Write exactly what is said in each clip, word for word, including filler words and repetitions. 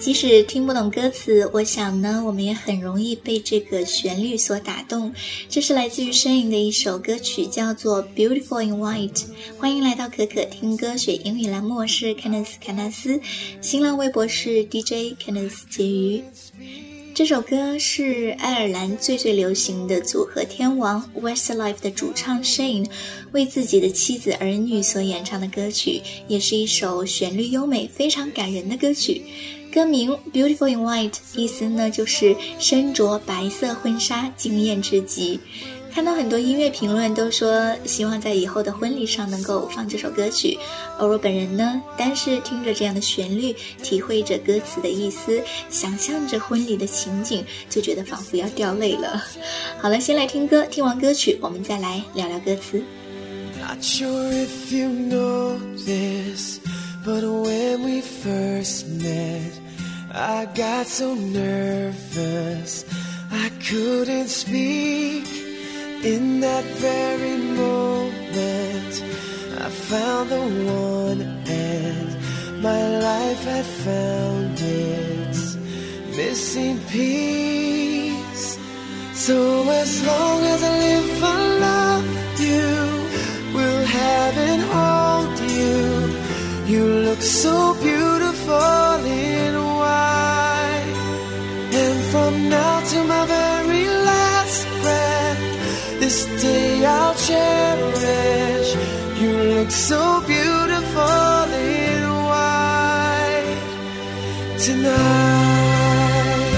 即使听不懂歌词，我想呢，我们也很容易被这个旋律所打动。这是来自于申颖的一首歌曲，叫做 Beautiful in White。 欢迎来到可可听歌学英语栏目，我是 Kenneth 卡纳斯，新浪微博是 D J Kenneth 婕妤。这首歌是爱尔兰最最流行的组合天王 Westlife 的主唱 Shane 为自己的妻子儿女所演唱的歌曲，也是一首旋律优美非常感人的歌曲。歌名 Beautiful in White 意思呢就是身着白色婚纱惊艳至极。看到很多音乐评论都说希望在以后的婚礼上能够放这首歌曲，而我本人呢，单是听着这样的旋律，体会着歌词的意思，想象着婚礼的情景，就觉得仿佛要掉泪了。好了，先来听歌，听完歌曲我们再来聊聊歌词。 Not sure if you know this, but when we first met, I got so nervous I couldn't speak.In that very moment, I found the one and my life had found its missing piece. So as long as I live, I love you, will have and hold you. You look so beautiful in white, and from now to my very last breath,This day I'll cherish. You look so beautiful in white tonight.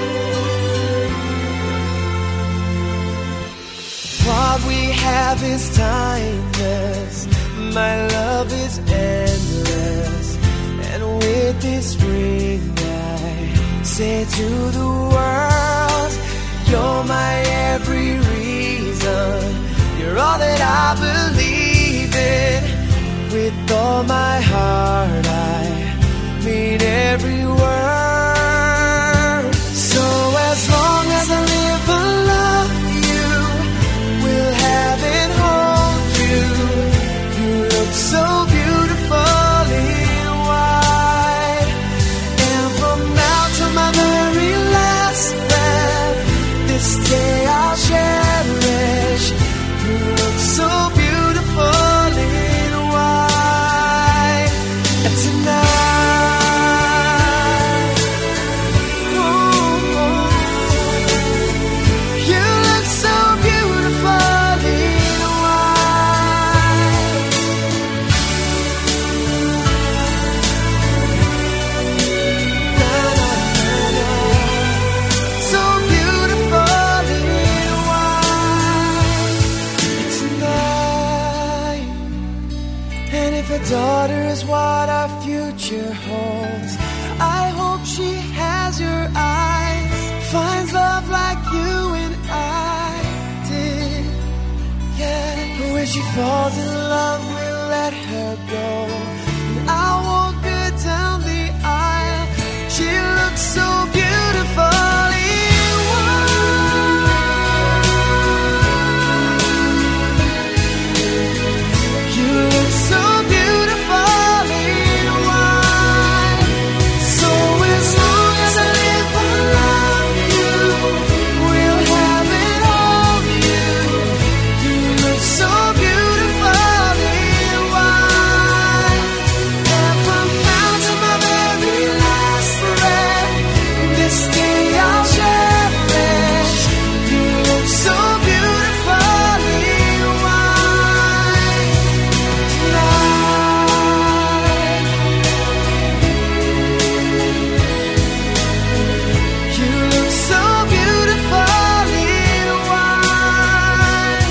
What we have is timeless. My love is endless. And with this ring I say to the world, you're my every reason.You're all that I believe in. With all my heart I mean every word. So as long as I live I love you, will have and hold you. You look so beautiful in white, and from now to my very last breath, this day I'll cherish.You look so beautiful in white tonight. Oh, oh. You look so beautiful in white. Na, na, na, na. So beautiful in white.If a daughter is what our future holds, I hope she has your eyes, finds love like you and I did. Yeah, but when she falls in love, we'll let her go, and I'll walk her down the aisle. She looks so beautiful in white.You look so beautiful in white. So as long as I live I love you, will have and hold you. You look so beautiful in white, and from now to my very last breath, this day I'll cherish. You look so beautiful in white.You look so beautiful in white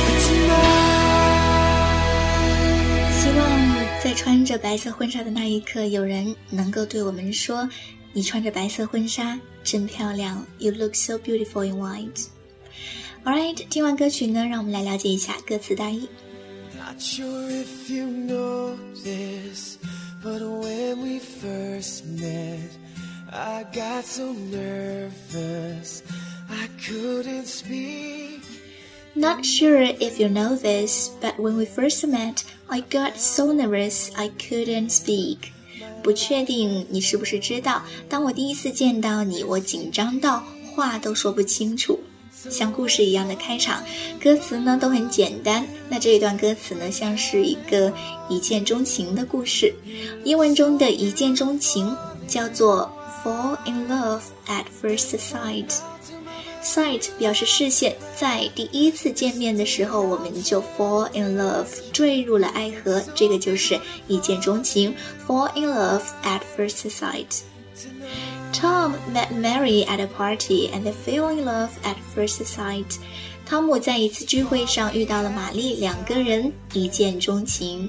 tonight. 希望在穿着白色婚纱的那一刻，有人能够对我们说，你穿着白色婚纱真漂亮， You look so beautiful in white. Alright, 听完歌曲呢，让我们来了解一下歌词大意。 Not sure if you know this, but when we first met, I got so nervous I couldn't speak. Not sure if you know this, but when we first met, I got so nervous I couldn't speak. 不确定你是不是知道，当我第一次见到你，我紧张到话都说不清楚。像故事一样的开场，歌词呢都很简单。那这一段歌词呢，像是一个一见钟情的故事。英文中的一见钟情叫做 fall in love at first sight。sight 表示视线，在第一次见面的时候，我们就 fall in love， 坠入了爱河，这个就是一见钟情 fall in love at first sight。Tom met Mary at a party and they fell in love at first sight. 汤姆在一次聚会上遇到了玛丽，两个人一见钟情。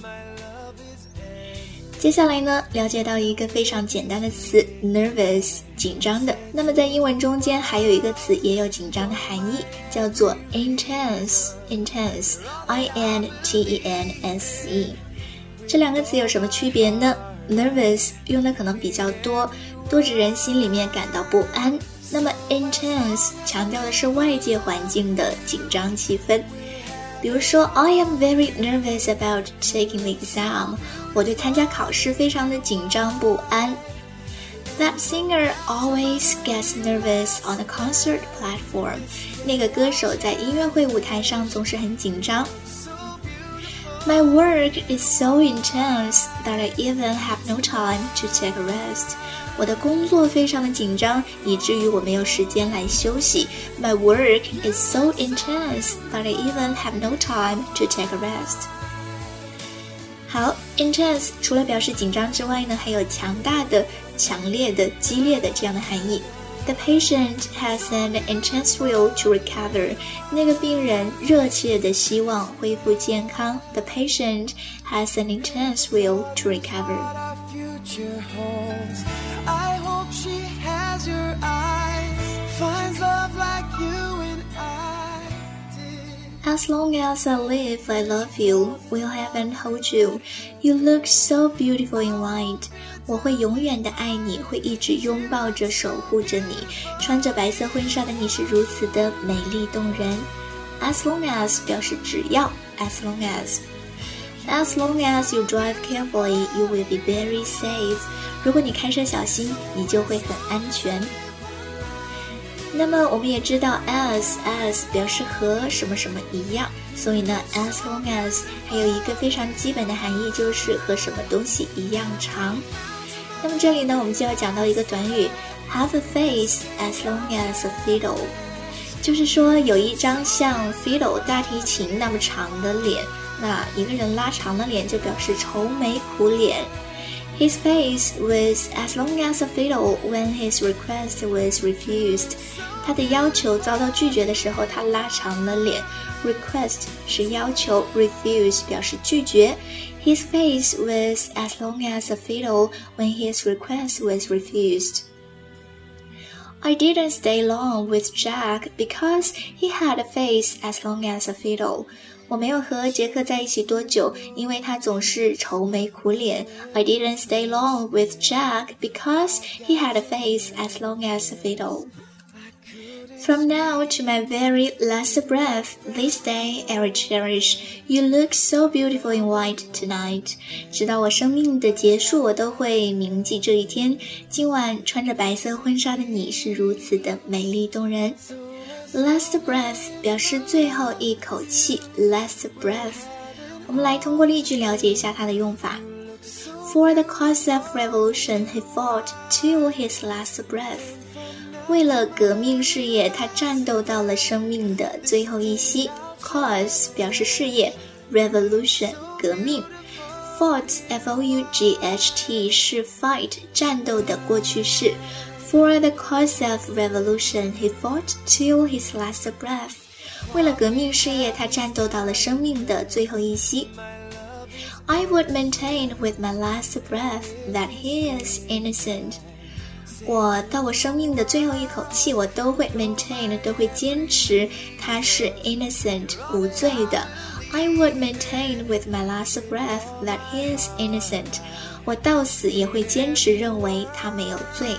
接下来呢，了解到一个非常简单的词 nervous， 紧张的。那么在英文中间还有一个词也有紧张的含义，叫做 intense intense I N T E N S E。 这两个词有什么区别呢？ nervous 用的可能比较多，多指人心里面感到不安。那么 intense 强调的是外界环境的紧张气氛。比如说 I am very nervous about taking the exam， 我对参加考试非常的紧张不安。 That singer always gets nervous on the concert platform， 那个歌手在音乐会舞台上总是很紧张。My work is so intense that I even have no time to take a rest. 我的工作非常的紧张，以至于我没有时间来休息。My work is so intense that I even have no time to take a rest. 好 intense 除了表示紧张之外呢，还有强大的、强烈的、激烈的这样的含义。The patient has an intense will to recover. 那个病人热切的希望恢复健康。The patient has an intense will to recover. I hope she has your eyes, finds love like you and I did. As long as I live, I love you, will have and hold you. You look so beautiful in white.我会永远的爱你，会一直拥抱着守护着你。穿着白色婚纱的你是如此的美丽动人。 As long as 表示只要 As long as As long as you drive carefully, you will be very safe. 如果你开车小心，你就会很安全。那么我们也知道 as as 表示和什么什么一样，所以呢 as long as 还有一个非常基本的含义，就是和什么东西一样长。那么这里呢，我们就要讲到一个短语 have a face as long as a fiddle， 就是说有一张像 fiddle 大提琴那么长的脸。那一个人拉长了脸就表示愁眉苦脸。His face was as long as a fiddle when his request was refused. 他的要求遭到拒绝的时候，他拉长了脸。Request 是要求， refuse 表示拒绝。His face was as long as a fiddle when his request was refused. I didn't stay long with Jack because he had a face as long as a fiddle. 我没有和杰克在一起多久，因为他总是愁眉苦脸。I didn't stay long with Jack because he had a face as long as a fiddle. From now to my very last breath, this day I will cherish. You look so beautiful in white tonight. 直到我生命的结束，我都会铭记这一天。今晚穿着白色婚纱的你是如此的美丽动人。Last breath 表示最后一口气 Last breath 我们来通过例句了解一下它的用法。 For the cause of revolution, he fought till his last breath. 为了革命事业，他战斗到了生命的最后一息。 Cause 表示事业， Revolution 革命。 Fought F O U G H T 是 fight 战斗的过去式。For the cause of revolution, he fought till his last breath. 为了革命事业，他战斗到了生命的最后一息。I would maintain with my last breath that he is innocent. 我到我生命的最后一口气，我都会 maintain 都会坚持他是 innocent 无罪的。I would maintain with my last breath that he is innocent. 我到死也会坚持认为他没有罪。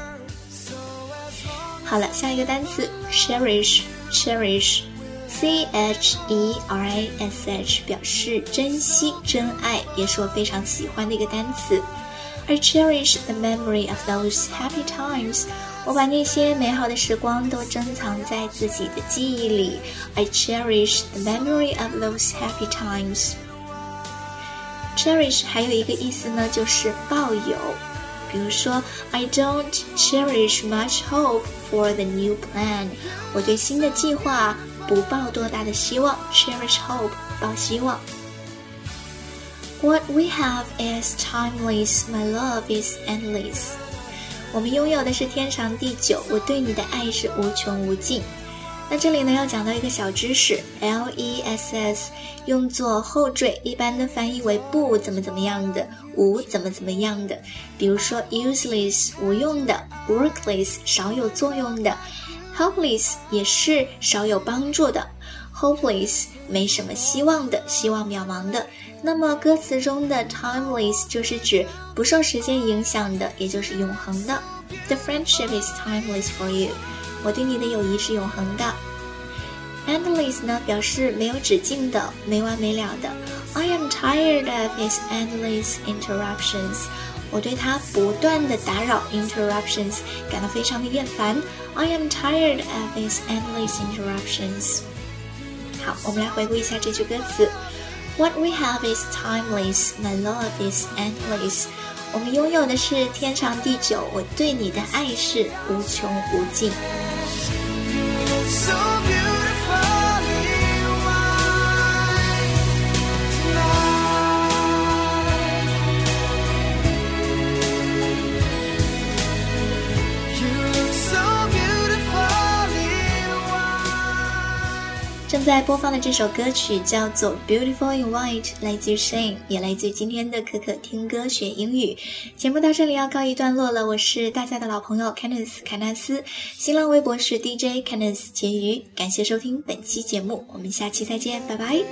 好了，下一个单词 cherish cherish C H E R I S H 表示珍惜、珍爱，也是我非常喜欢的一个单词。 I cherish the memory of those happy times. 我把那些美好的时光都珍藏在自己的记忆里。I cherish the memory of those happy times. Cherish 还有一个意思呢，就是抱有。比如说 I don't cherish much hope for the new plan. 我对新的计划不抱多大的希望。 Cherish hope 抱希望。What we have is timeless, my love is endless. 我们拥有的是天长地久，我对你的爱是无穷无尽。那这里呢要讲到一个小知识 L E S S 用作后缀，一般的翻译为不怎么怎么样的，无怎么怎么样的。比如说 useless 无用的， workless 少有作用的， helpless 也是少有帮助的， hopeless 没什么希望的，希望渺茫的。那么歌词中的 timeless 就是指不受时间影响的，也就是永恒的。 The friendship is timeless for you. 我对你的友谊是永恒的。 Endless 呢表示没有止境的，没完没了的。 I am tired of his endless interruptions. 我对他不断的打扰 interruptions 感到非常的厌烦。 I am tired of his endless interruptions. 好，我们来回顾一下这句歌词。 What we have is timeless, my love is endless. 我们拥有的是天长地久，我对你的爱是无穷无尽。 So beautifully white tonight. You look so beautifully white. 正在播放的这首歌曲叫做 Beautiful in White， 来自于 Shane， 也来自于今天的可可听歌学英语。节目到这里要告一段落了，我是大家的老朋友 Kenneth 凯纳斯，新浪微博是 D J Kenneth 婕妤。感谢收听本期节目，我们下期再见，拜拜。 I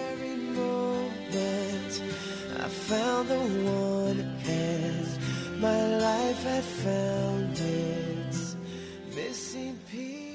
found the one and my life had found its missing piece.